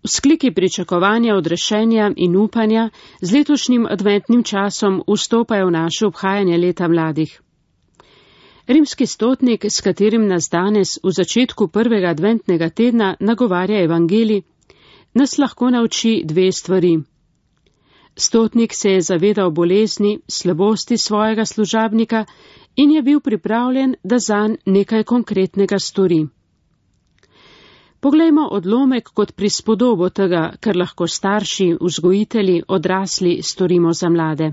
Vzkliki pričakovanja, odrešenja in upanja z letošnjim adventnim časom vstopajo v naše obhajanje leta mladih. Rimski stotnik, s katerim nas danes v začetku prvega adventnega tedna nagovarja evangelij, nas lahko nauči dve stvari. Stotnik se je zavedal bolezni, slabosti svojega služabnika in je bil pripravljen, da zanj nekaj konkretnega stori. Poglejmo odlomek kot prispodobo tega, kar lahko starši, vzgojitelji, odrasli storimo za mlade.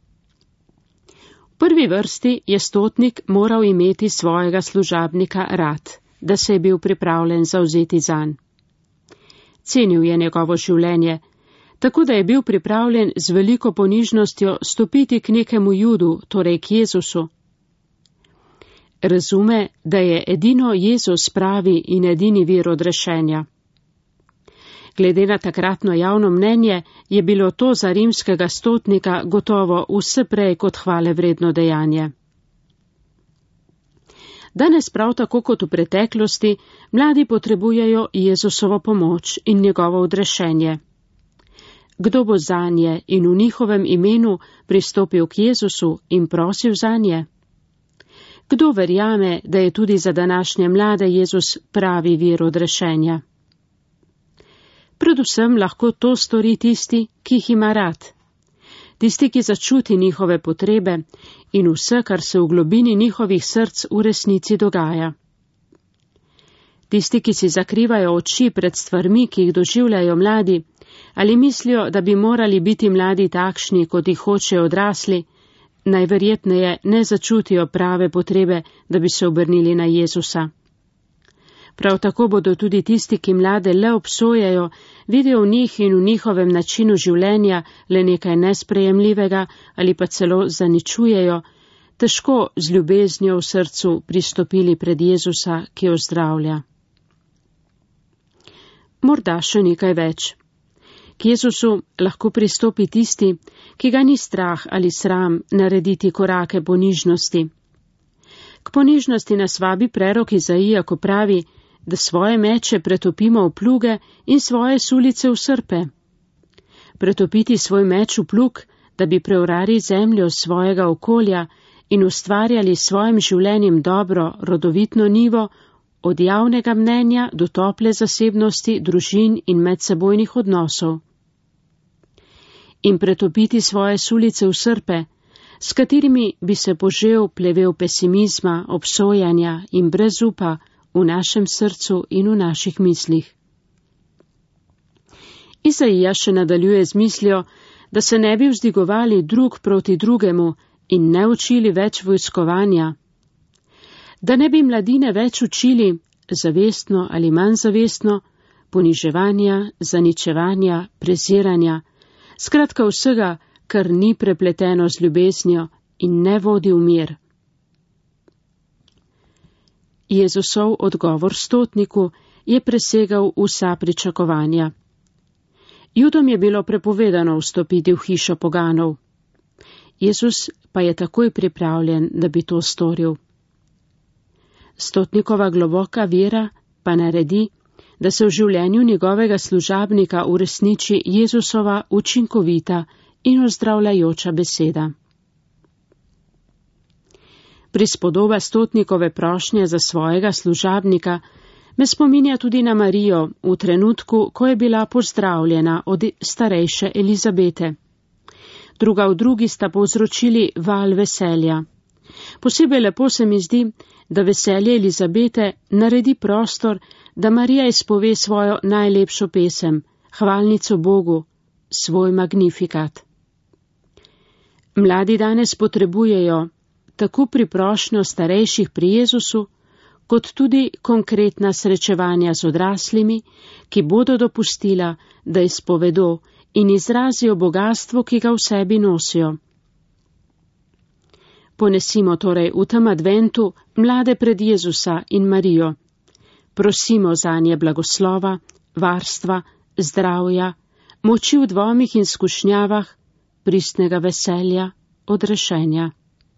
V prvi vrsti je stotnik moral imeti svojega služabnika rad, da se je bil pripravljen zavzeti zanj. Cenil je njegovo življenje, tako da je bil pripravljen z veliko ponižnostjo stopiti k nekemu Judu, torej k Jezusu. Razume, da je edino Jezus pravi in edini vir odrešenja. Glede na takratno javno mnenje je bilo to za rimskega stotnika gotovo vse prej kot hvale vredno dejanje. Danes prav tako kot v preteklosti mladi potrebujejo Jezusovo pomoč in njegovo odrešenje. Kdo bo zanje in v njihovem imenu pristopil k Jezusu in prosil zanje? Kdo verjame, da je tudi za današnje mlade Jezus pravi vir odrešenja? Predvsem lahko to stori tisti, ki jih ima rad. Tisti, ki začuti njihove potrebe in vse, kar se v globini njihovih src v resnici dogaja. Tisti, ki si zakrivajo oči pred stvarmi, ki jih doživljajo mladi, ali mislijo, da bi morali biti mladi takšni, kot jih hočejo odrasli, najverjetneje ne začutijo prave potrebe, da bi se obrnili na Jezusa. Prav tako bodo tudi tisti, ki mlade le obsojajo, vidijo v njih in v njihovem načinu življenja le nekaj nesprejemljivega ali pa celo zaničujejo, težko z ljubeznijo v srcu pristopili pred Jezusa, ki ozdravlja. Morda še nekaj več. K Jezusu lahko pristopi tisti, ki ga ni strah ali sram narediti korake ponižnosti. K ponižnosti nas vabi prerok Izaija, ko pravi, da svoje meče pretopimo v pluge in svoje sulice v srpe. Pretopiti svoj meč v plug, da bi preorali zemljo svojega okolja in ustvarjali s svojim življenjem dobro, rodovitno nivo, od javnega mnenja do tople zasebnosti, družin in medsebojnih odnosov. In pretopiti svoje sulice v srpe, s katerimi bi se požel plevel pesimizma, obsojanja in brezupa v našem srcu in v naših mislih. Izaija še nadaljuje z mislijo, da se ne bi vzdigovali drug proti drugemu in ne učili več vojskovanja, da ne bi mladine več učili, zavestno ali manj zavestno, poniževanja, zaničevanja, preziranja, skratka vsega, kar ni prepleteno z ljubeznijo in ne vodi v mir. Jezusov odgovor stotniku je presegal vsa pričakovanja. Judom je bilo prepovedano vstopiti v hišo poganov. Jezus pa je takoj pripravljen, da bi to storil. Stotnikova globoka vera pa naredi, da se v življenju njegovega služabnika uresniči Jezusova učinkovita in ozdravljajoča beseda. Prispodoba stotnikove prošnje za svojega služabnika me spominja tudi na Marijo v trenutku, ko je bila pozdravljena od starejše Elizabete. Druga v drugi sta povzročili val veselja. Posebej lepo se mi zdi, da veselje Elizabete naredi prostor, da Marija izpove svojo najlepšo pesem, hvalnico Bogu, svoj magnifikat. Mladi danes potrebujejo tako priprošnjo starejših pri Jezusu, kot tudi konkretna srečevanja z odraslimi, ki bodo dopustila, da izpovedo in izrazijo bogatstvo, ki ga v sebi nosijo. Ponesimo torej v tem adventu mlade pred Jezusa in Marijo. Prosimo zanje blagoslova, varstva, zdravja, moči v dvomih in skušnjavah, pristnega veselja, odrešenja.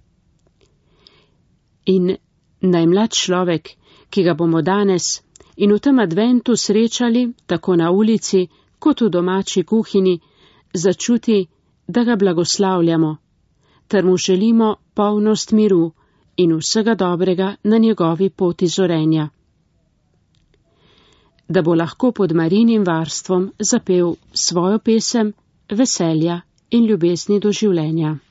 In naj mlad človek, ki ga bomo danes in v tem adventu srečali tako na ulici kot v domači kuhinji, začuti, da ga blagoslavljamo, ter mu želimo polnost miru in vsega dobrega na njegovi poti zorenja. Da bo lahko pod Marijinim varstvom zapel svojo pesem veselja in ljubezni do življenja.